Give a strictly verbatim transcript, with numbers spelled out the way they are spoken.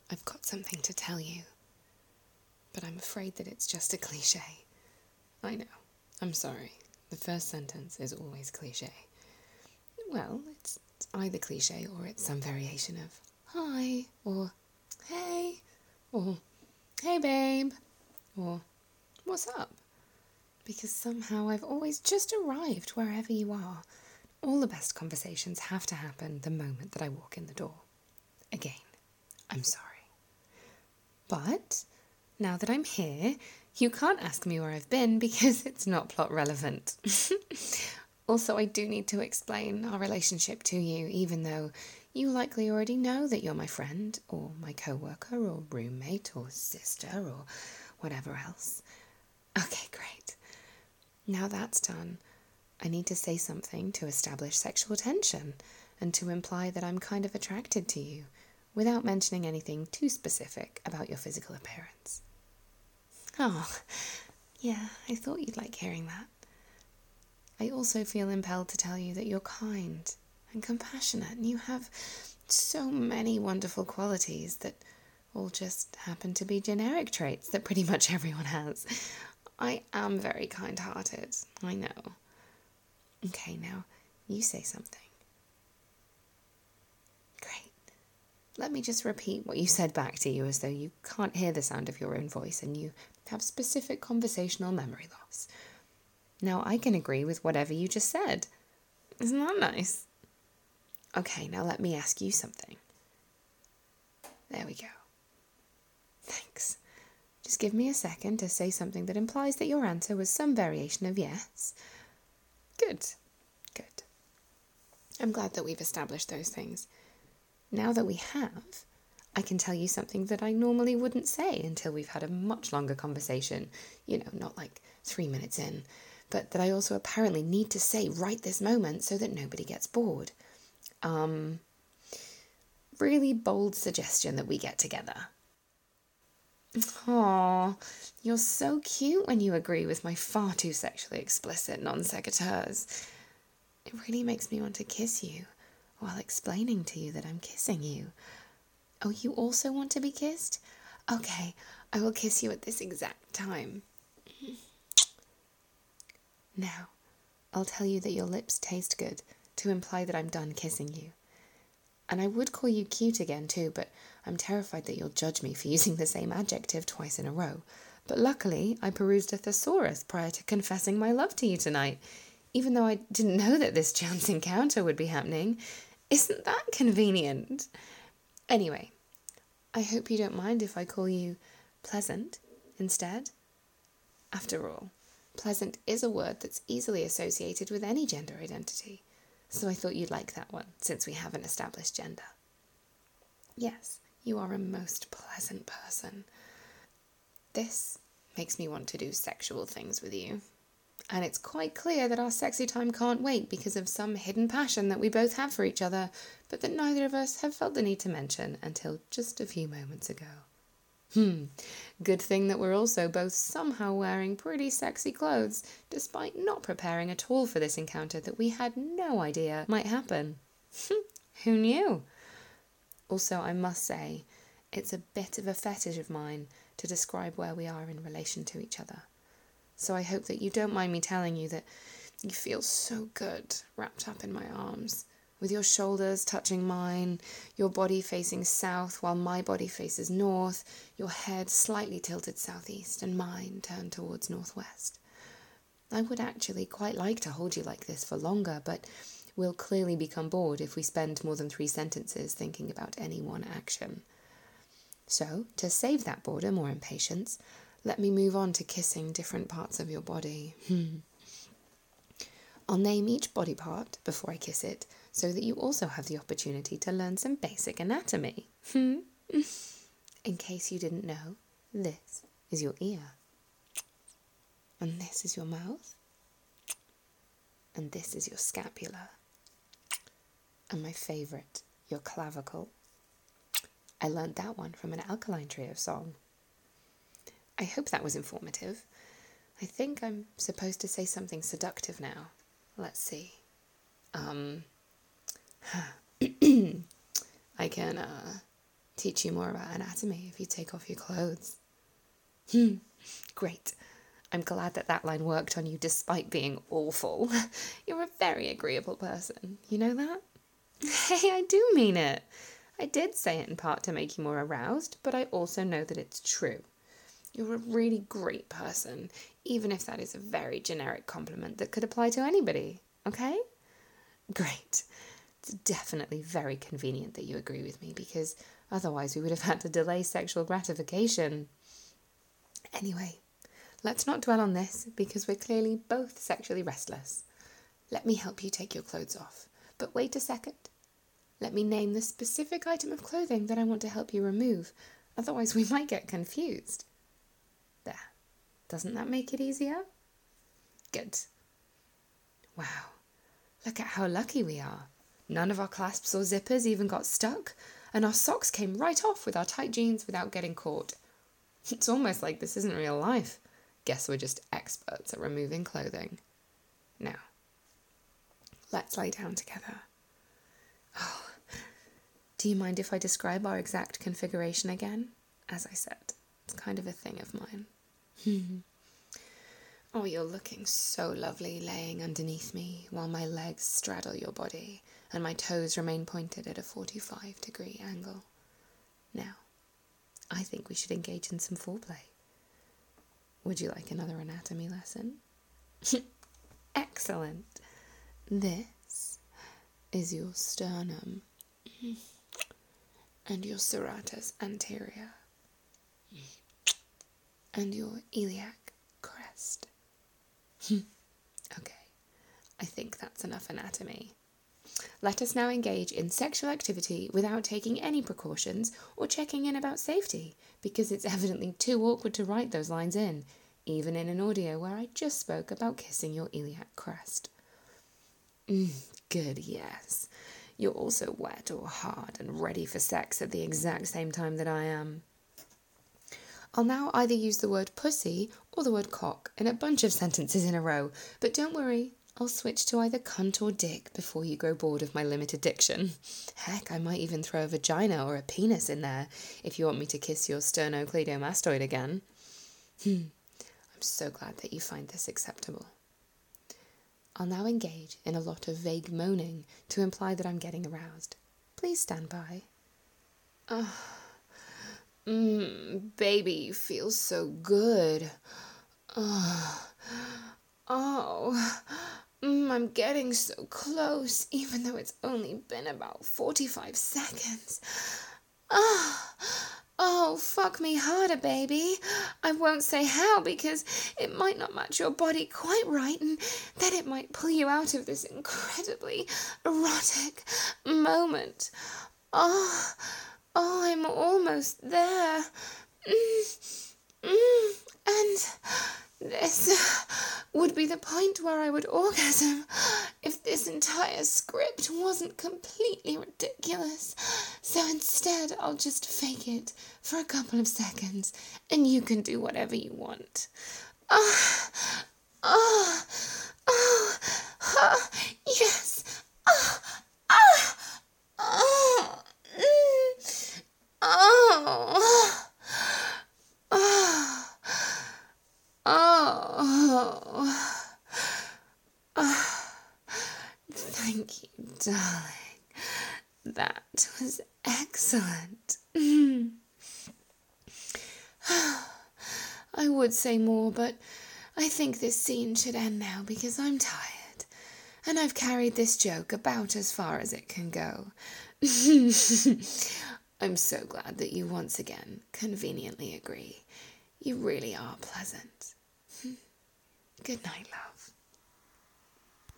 I've got something to tell you, but I'm afraid that it's just a cliche. I know. I'm sorry. The first sentence is always cliche. Well, it's either cliche or it's some variation of hi, or hey, or hey babe, or what's up? Because somehow I've always just arrived wherever you are. All the best conversations have to happen the moment that I walk in the door. Again, I'm sorry. But now that I'm here, you can't ask me where I've been because it's not plot relevant. Also, I do need to explain our relationship to you, even though you likely already know that you're my friend, or my co-worker, or roommate, or sister, or whatever else. Okay, great. Now that's done, I need to say something to establish sexual tension, and to imply that I'm kind of attracted to you, without mentioning anything too specific about your physical appearance. Oh, yeah, I thought you'd like hearing that. I also feel impelled to tell you that you're kind and compassionate, and you have so many wonderful qualities that all just happen to be generic traits that pretty much everyone has. I am very kind-hearted, I know. Okay, now, you say something. Great. Let me just repeat what you said back to you as though you can't hear the sound of your own voice and you have specific conversational memory loss. Now, I can agree with whatever you just said. Isn't that nice? Okay, now let me ask you something. There we go. Thanks. Just give me a second to say something that implies that your answer was some variation of yes. Good. Good. I'm glad that we've established those things. Now that we have, I can tell you something that I normally wouldn't say until we've had a much longer conversation. You know, not like three minutes in, but that I also apparently need to say right this moment so that nobody gets bored. Um, really bold suggestion that we get together. Aw, you're so cute when you agree with my far too sexually explicit non sequiturs. It really makes me want to kiss you while explaining to you that I'm kissing you. Oh, you also want to be kissed? Okay, I will kiss you at this exact time. Now, I'll tell you that your lips taste good to imply that I'm done kissing you. And I would call you cute again too, but I'm terrified that you'll judge me for using the same adjective twice in a row. But luckily, I perused a thesaurus prior to confessing my love to you tonight, even though I didn't know that this chance encounter would be happening. Isn't that convenient? Anyway, I hope you don't mind if I call you Pleasant instead. After all, pleasant is a word that's easily associated with any gender identity, so I thought you'd like that one, since we haven't established gender. Yes, you are a most pleasant person. This makes me want to do sexual things with you. And it's quite clear that our sexy time can't wait because of some hidden passion that we both have for each other, but that neither of us have felt the need to mention until just a few moments ago. Hmm, good thing that we're also both somehow wearing pretty sexy clothes, despite not preparing at all for this encounter that we had no idea might happen. Who knew? Also, I must say, it's a bit of a fetish of mine to describe where we are in relation to each other. So I hope that you don't mind me telling you that you feel so good wrapped up in my arms, with your shoulders touching mine, your body facing south while my body faces north, your head slightly tilted southeast and mine turned towards northwest. I would actually quite like to hold you like this for longer, but we'll clearly become bored if we spend more than three sentences thinking about any one action. So, to save that boredom or impatience, let me move on to kissing different parts of your body. Hmm. I'll name each body part before I kiss it, so that you also have the opportunity to learn some basic anatomy. Hmm. In case you didn't know, this is your ear. And this is your mouth. And this is your scapula. And my favourite, your clavicle. I learnt that one from an Alkaline Trio song. I hope that was informative. I think I'm supposed to say something seductive now. Let's see. Um, I can, uh, teach you more about anatomy if you take off your clothes. Hmm, great. I'm glad that that line worked on you despite being awful. You're a very agreeable person, you know that? Hey, I do mean it. I did say it in part to make you more aroused, but I also know that it's true. You're a really great person, even if that is a very generic compliment that could apply to anybody, okay? Great. It's definitely very convenient that you agree with me, because otherwise we would have had to delay sexual gratification. Anyway, let's not dwell on this, because we're clearly both sexually restless. Let me help you take your clothes off. But wait a second. Let me name the specific item of clothing that I want to help you remove. Otherwise we might get confused. There. Doesn't that make it easier? Good. Wow. Look at how lucky we are. None of our clasps or zippers even got stuck, and our socks came right off with our tight jeans without getting caught. It's almost like this isn't real life. Guess we're just experts at removing clothing. Now, let's lay down together. Oh, do you mind if I describe our exact configuration again? As I said, it's kind of a thing of mine. Oh, you're looking so lovely laying underneath me while my legs straddle your body and my toes remain pointed at a forty-five degree angle. Now, I think we should engage in some foreplay. Would you like another anatomy lesson? Excellent. This is your sternum and your serratus anterior and your iliac crest. Okay, I think that's enough anatomy. Let us now engage in sexual activity without taking any precautions or checking in about safety, because it's evidently too awkward to write those lines in, even in an audio where I just spoke about kissing your iliac crest. Mm, good, yes. You're also wet or hard and ready for sex at the exact same time that I am. I'll now either use the word pussy or the word cock in a bunch of sentences in a row, but don't worry, I'll switch to either cunt or dick before you grow bored of my limited diction. Heck, I might even throw a vagina or a penis in there if you want me to kiss your sternocleidomastoid again. Hmm, I'm so glad that you find this acceptable. I'll now engage in a lot of vague moaning to imply that I'm getting aroused. Please stand by. Ugh. Mmm, baby, you feel so good. Oh, oh, mm, I'm getting so close, even though it's only been about forty-five seconds. Oh, oh, fuck me harder, baby. I won't say how, because it might not match your body quite right, and then it might pull you out of this incredibly erotic moment. Oh, Oh, I'm almost there. Mm, mm, and this would be the point where I would orgasm if this entire script wasn't completely ridiculous. So instead, I'll just fake it for a couple of seconds, and you can do whatever you want. Ah, ah, ah, ah, yes. Ah, ah, ah. Mm. Oh. Oh. Oh. Oh. Thank you, darling. That was excellent. I would say more, but I think this scene should end now because I'm tired, and I've carried this joke about as far as it can go. I'm so glad that you once again conveniently agree. You really are pleasant. Good night, love.